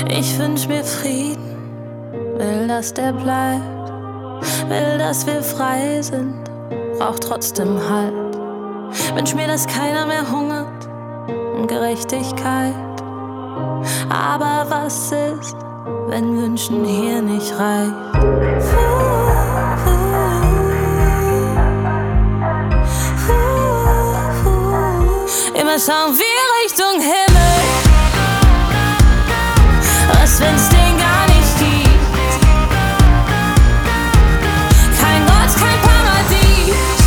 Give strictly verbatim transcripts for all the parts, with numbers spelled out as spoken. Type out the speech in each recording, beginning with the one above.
Ich wünsch mir Frieden, will, dass der bleibt, will, dass wir frei sind, braucht trotzdem Halt. Wünsch mir, dass keiner mehr hungert und Gerechtigkeit. Aber was ist, wenn Wünschen hier nicht reicht? Immer schauen wir Richtung Himmel. Was, wenn's den gar nicht gibt? Kein Gott, kein Paradies.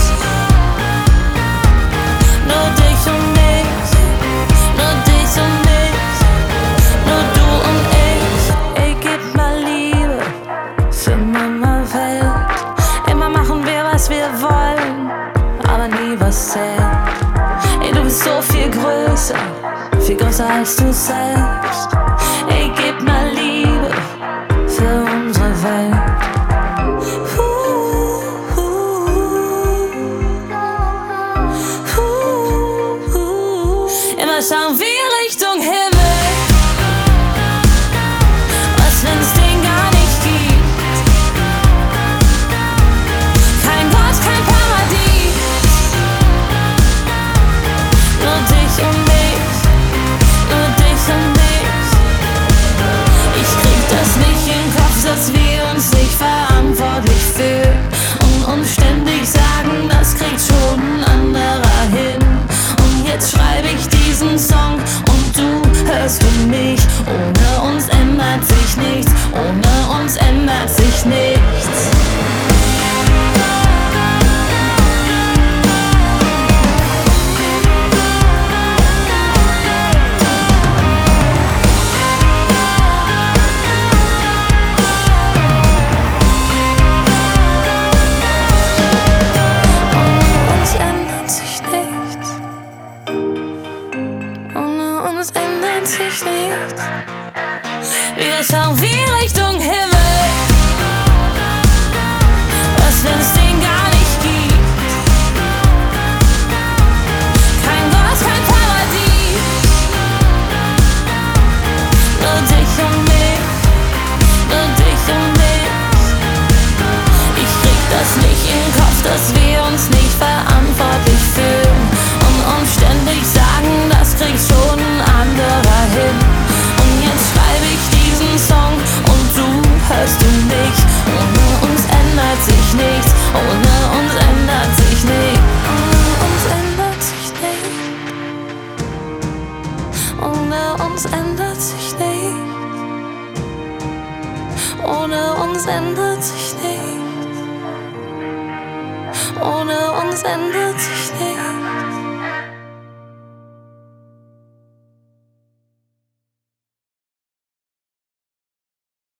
Nur dich und mich, nur dich und mich, nur du und ich. Ey, gib mal Liebe für Mama Welt. Immer machen wir, was wir wollen, aber nie was zählt. Ey, du bist so viel größer, viel größer als du selbst. Ey, gib mal Liebe für unsere Welt. Uh, uh, uh, uh. Immer schauen wir Richtung Himmel. Was, wenn's den gar nicht gibt? Kein Gott, kein Paradies. Nur dich und mich, nur dich und mich. Ich krieg das nicht in den Kopf, dass wir uns nicht verantwortlich fühlen und uns ständig sagen, das kriegt schon ein anderer hin. Und jetzt schreibe ich diesen Song und du hörst du mich. Ohne uns ändert sich nichts, ohne uns ändert sich nichts. Wir schauen wie Richtung Himmel. Was, wenn's den gar nicht gibt? Kein Gott, kein Paradies. Nur dich und mich, nur dich und mich. Ich krieg das nicht in den Kopf, dass wir uns nicht verantwortlich fühlen und uns ständig sagen, das kriegt schon ein anderer hin. Und jetzt schreibe ich diesen Song und du hörst du mich. Ohne uns ändert sich nichts, ohne uns ändert sich nichts. Ohne uns ändert sich nichts. Ohne uns ändert sich nichts. Ohne uns ändert sich nichts. Ohne uns ändert sich nichts.